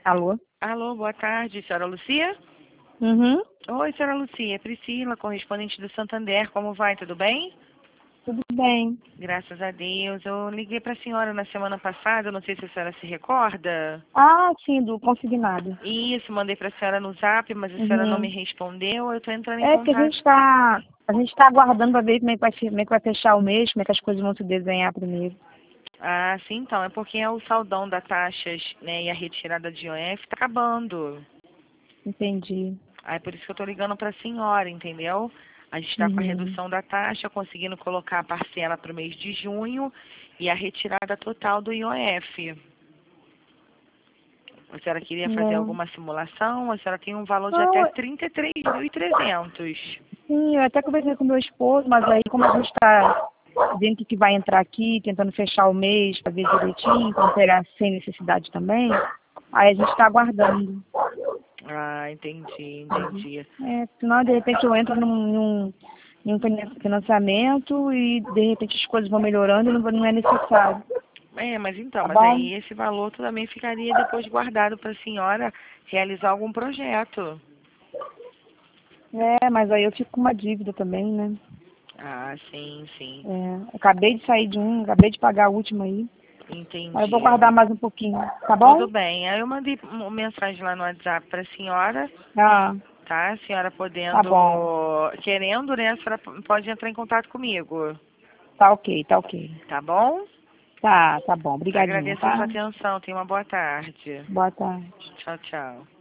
Alô? Alô, boa tarde, senhora Lucia? Uhum. Oi, senhora Lucia, Priscila, correspondente do Santander, como vai? Tudo bem? Tudo bem. Graças a Deus. Eu liguei para a senhora na semana passada, não sei se a senhora se recorda. Ah, sim, do consignado. Isso, mandei para a senhora no Zap, mas a senhora não me Uhum. respondeu. Eu estou entrando em É que contato. a gente tá aguardando para ver como é que vai fechar o mês, como é que as coisas vão se desenhar primeiro. Ah, sim, então. É porque é o saldão das taxas, né, e a retirada de IOF está acabando. Entendi. Aí por isso que eu estou ligando para a senhora, entendeu? A gente está com a Uhum. redução da taxa, conseguindo colocar a parcela para o mês de junho e a retirada total do IOF. A senhora queria fazer É. alguma simulação? A senhora tem um valor de até Não, 33.300. sim, eu até conversei com meu esposo, mas aí como a gente está vendo o que vai entrar aqui, tentando fechar o mês, para ver direitinho, para pegar sem necessidade também, aí a gente está aguardando. Ah, entendi, Uhum. entendi. É, senão de repente eu entro em um financiamento e de repente as coisas vão melhorando e não é necessário. É, mas então, Tá mas bom? aí esse valor também ficaria depois guardado para a senhora realizar algum projeto. É, mas aí eu fico com uma dívida também, né? Ah, sim, sim. É, acabei de sair de um, acabei de pagar a última aí. Aí eu vou Entendi. guardar mais um pouquinho, tá Tudo bom? bem. Aí eu mandei uma mensagem lá no WhatsApp para a senhora, Ah, tá? A senhora tá podendo, bom. querendo, né? A senhora pode entrar em contato comigo, Tá ok, tá ok. tá bom? Tá bom. Obrigadinha, Agradeço a sua tá? atenção. Tenha uma boa tarde. Boa tarde. Tchau, tchau.